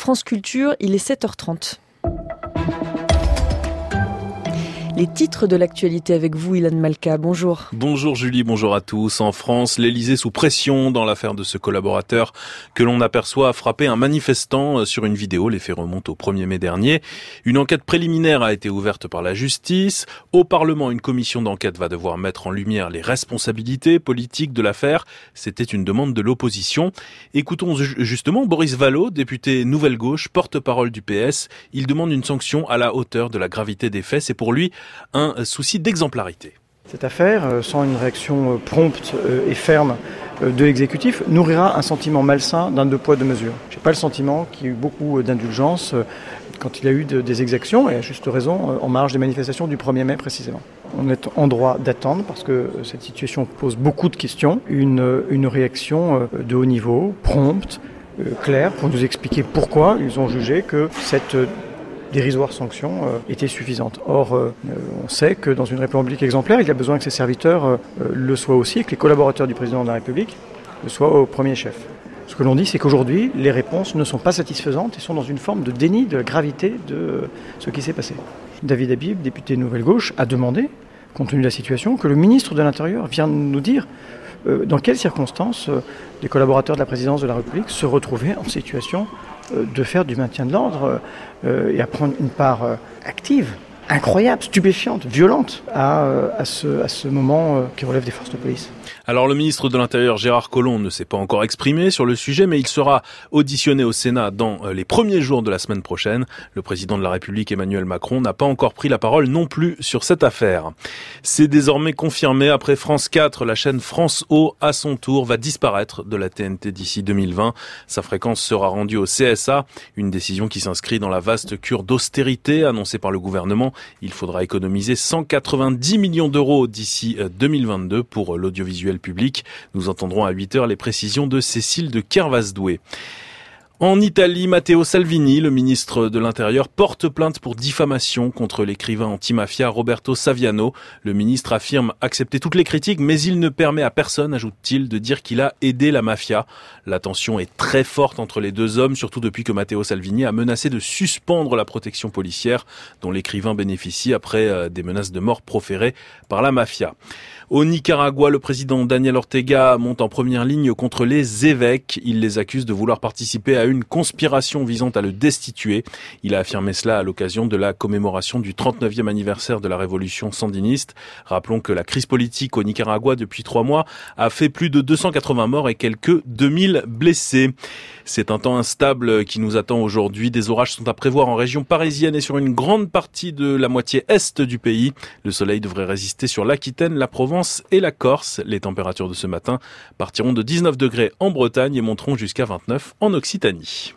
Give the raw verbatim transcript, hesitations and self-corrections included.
France Culture, il est sept heures trente. Les titres de l'actualité avec vous, Ilan Malka. Bonjour. Bonjour Julie, bonjour à tous. En France, l'Élysée sous pression dans l'affaire de ce collaborateur que l'on aperçoit a frappé un manifestant sur une vidéo. Les faits remontent au premier mai dernier. Une enquête préliminaire a été ouverte par la justice. Au Parlement, une commission d'enquête va devoir mettre en lumière les responsabilités politiques de l'affaire. C'était une demande de l'opposition. Écoutons justement Boris Vallaud, député Nouvelle Gauche, porte-parole du P S. Il demande une sanction à la hauteur de la gravité des faits. C'est pour lui un souci d'exemplarité. Cette affaire, sans une réaction prompte et ferme de l'exécutif, nourrira un sentiment malsain d'un deux poids deux mesures. Je n'ai pas le sentiment qu'il y a eu beaucoup d'indulgence quand il y a eu des exactions, et à juste raison, en marge des manifestations du premier mai précisément. On est en droit d'attendre, parce que cette situation pose beaucoup de questions, une, une réaction de haut niveau, prompte, claire, pour nous expliquer pourquoi ils ont jugé que cette dérisoire sanction euh, était suffisante. Or, euh, on sait que dans une République exemplaire, il y a besoin que ses serviteurs euh, le soient aussi, et que les collaborateurs du président de la République le soient au premier chef. Ce que l'on dit, c'est qu'aujourd'hui, les réponses ne sont pas satisfaisantes et sont dans une forme de déni de la gravité de ce qui s'est passé. David Habib, député Nouvelle Gauche, a demandé, compte tenu de la situation, que le ministre de l'Intérieur vienne nous dire euh, dans quelles circonstances euh, les collaborateurs de la présidence de la République se retrouvaient en situation de faire du maintien de l'ordre euh, et à prendre une part euh, active, incroyable, stupéfiante, violente à, euh, à, ce, à ce moment euh, qui relève des forces de police. Alors le ministre de l'Intérieur Gérard Collomb ne s'est pas encore exprimé sur le sujet, mais il sera auditionné au Sénat dans les premiers jours de la semaine prochaine. Le président de la République Emmanuel Macron n'a pas encore pris la parole non plus sur cette affaire. C'est désormais confirmé, après France quatre, la chaîne France O à son tour va disparaître de la T N T d'ici deux mille vingt. Sa fréquence sera rendue au C S A, une décision qui s'inscrit dans la vaste cure d'austérité annoncée par le gouvernement. Il faudra économiser cent quatre-vingt-dix millions d'euros d'ici deux mille vingt-deux pour l'audiovisuel public. Nous entendrons à huit heures les précisions de Cécile de Kervasdoué. En Italie, Matteo Salvini, le ministre de l'Intérieur, porte plainte pour diffamation contre l'écrivain antimafia Roberto Saviano. Le ministre affirme accepter toutes les critiques, mais il ne permet à personne, ajoute-t-il, de dire qu'il a aidé la mafia. La tension est très forte entre les deux hommes, surtout depuis que Matteo Salvini a menacé de suspendre la protection policière dont l'écrivain bénéficie après des menaces de mort proférées par la mafia. Au Nicaragua, le président Daniel Ortega monte en première ligne contre les évêques. Il les accuse de vouloir participer à une conspiration visant à le destituer. Il a affirmé cela à l'occasion de la commémoration du trente-neuvième anniversaire de la révolution sandiniste. Rappelons que la crise politique au Nicaragua depuis trois mois a fait plus de deux cent quatre-vingts morts et quelques deux mille blessés. C'est un temps instable qui nous attend aujourd'hui. Des orages sont à prévoir en région parisienne et sur une grande partie de la moitié est du pays. Le soleil devrait résister sur l'Aquitaine, la Provence et la Corse. Les températures de ce matin partiront de dix-neuf degrés en Bretagne et monteront jusqu'à vingt-neuf en Occitanie.